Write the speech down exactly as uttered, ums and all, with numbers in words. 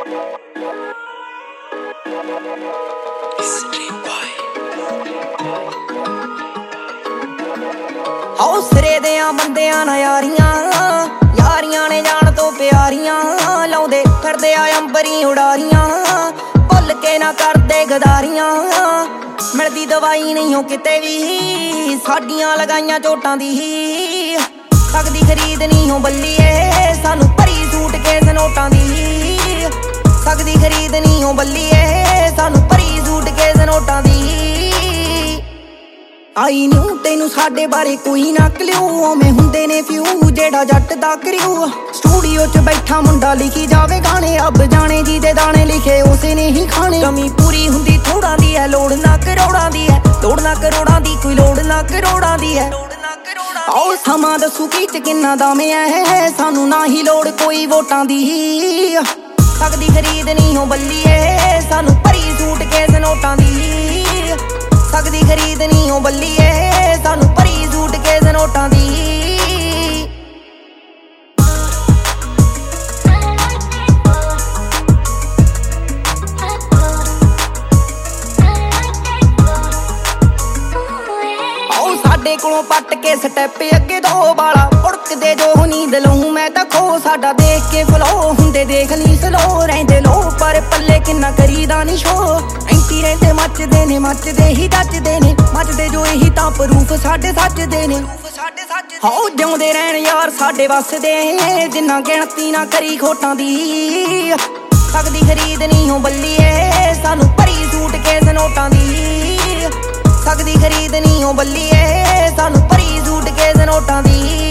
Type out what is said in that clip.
ਹੌਸਰੇ ਦਿਆਂ ਬੰਦਿਆਂ ਨਾਲ ਯਾਰੀਆਂ ਯਾਰੀਆਂ ਨੇ ਜਾਣ ਤੋਂ ਪਿਆਰੀਆਂ ਲਾਉਂਦੇ ਫਿਰਦੇ ਆ ਅੰਬਰੀ ਉਡਾਰੀਆਂ ਭੁੱਲ ਕੇ ਨਾ ਕਰਦੇ ਗਦਾਰੀਆਂ ਮਿਲਦੀ ਦਵਾਈ ਨਹੀਂ ਹੋ ਕਿਤੇ ਵੀ ਸਾਡੀਆਂ ਲਗਾਈਆਂ ਚੋਟਾਂ ਦੀ ਸਕਦੀ ਖਰੀਦ ਨਹੀਂ ਹੋ ਬੱਲੀਏ ਸਾਨੂੰ ਭਰੀ ਸੂਟ ਕੇਸ ਨੋਟਾਂ ਦੀ ਸਕਦੀ ਖਰੀਦ ਨਹੀਂ ਹੋ ਬੱਲੀਏ ਸਾਨੂੰ ਭਰੀ ਸੂਟ ਕੇਸ ਨੋਟਾਂ ਦੀ ਆਈ ਨੂੰ ਤੈਨੂੰ ਸਾਡੇ ਬਾਰੇ ਕੋਈ ਨਾ ਕਲਿਓ ਓਵੇਂ ਹੁੰਦੇ ਨੇ ਫਿਊ ਜਿਹੜਾ ਜੱਟ ਦਾ ਕਰਿਓ ਸਟੂਡੀਓ 'ਚ ਬੈਠਾ ਮੁੰਡਾ ਲਿਖੀ ਜਾਵੇ ਗਾਣੇ ਅੱਬ ਜਾਣੇ ਜੀ ਦੇ ਦਾਣੇ ਲਿਖੇ ਉਸੇ ਨੇ ਹੀ ਖਾਣੇ ਕਮੀ ਪੂਰੀ ਹੁੰਦੀ ਥੋੜਾਂ ਦੀ ਹੈ ਲੋੜ ਨਾ ਕਰੋੜਾਂ ਦੀ ਹੈ ਲੋੜ ਨਾ ਕਰੋੜਾਂ ਦੀ ਕੋਈ ਲੋੜ ਨਾ ਕਰੋੜਾਂ ਦੀ ਹੈ ਆਓ ਸਮਾਂ ਦੱਸੂ ਕੀ ਚ ਕਿੰਨਾ ਦਾਮੇ ਐ ਸਾਨੂੰ ਨਾ ਹੀ ਲੋੜ ਕੋਈ ਵੋਟਾਂ ਦੀ ਸਕਦੀ ਖਰੀਦ ਨਹੀਂ ਹੋ ਬੱਲੀਏ ਸਾਨੂੰ ਭਰੀ ਸੂਟ ਕੇਸ ਨੋਟਾਂ ਦੀ ਸਕਦੀ ਖਰੀਦ ਨਹੀਂ ਹੋ ਬੱਲੀਏ ਸਾਨੂੰ ਭਰੀ ਸੂਟ ਕੇਸ ਨੋਟਾਂ ਦੀ ਸਾਡੇ ਕੋਲੋਂ ਪੱਟ ਕੇ ਸਟੈਪ ਅੱਗੇ ਦੋ ਵਾਲਾ ਉੜਕਦੇ ਜੋ ਨੀਂਦ ਲਊ ਮੈਂ ਤਾਂ ਖੋ ਸਾਡਾ ਦੇਖ ਕੇ ਫਲੋ ਹੁੰਦੇ ਦੇਖ ਲਈ ਸਲੋ ਰਹਿੰਦੇ ਲੋ ਪਰ ਪੱਲੇ ਕਿੰਨਾ ਕਰੀਦਾ ਨੀ ਸ਼ੋ ਐਂਟੀ ਰਹਿੰਦੇ ਮੱਚਦੇ ਨੇ ਮੱਚਦੇ ਹੀ ਦੱਜਦੇ ਨੇ ਮੱਚਦੇ ਜੋ ਇਹੀ ਤਾਂ ਪ੍ਰੂਫ ਸਾਡੇ ਸੱਚਦੇ ਨੇ ਹੋ ਜਿਉਂਦੇ ਰਹਿਣ ਯਾਰ ਸਾਡੇ ਵੱਸਦੇ ਜਿੰਨਾ ਗਿਣਤੀ ਨਾ ਕਰੀ ਖੋਟਾਂ ਦੀ ਸਕਦੀ ਖਰੀਦ ਨਹੀਂ ਹੋ ਬੱਲੀਏ ਸਾਨੂੰ ਭਰੀ ਸੂਟ ਕੇਸ ਨੋਟਾਂ ਦੀ ਸਕਦੀ ਖਰੀਦ ਨਹੀਂ ਹੋ ਬੱਲੀਏ ਸਾਨੂੰ ਭਰੀ ਸੂਟ ਕੇਸ ਨੋਟਾਂ ਦੀ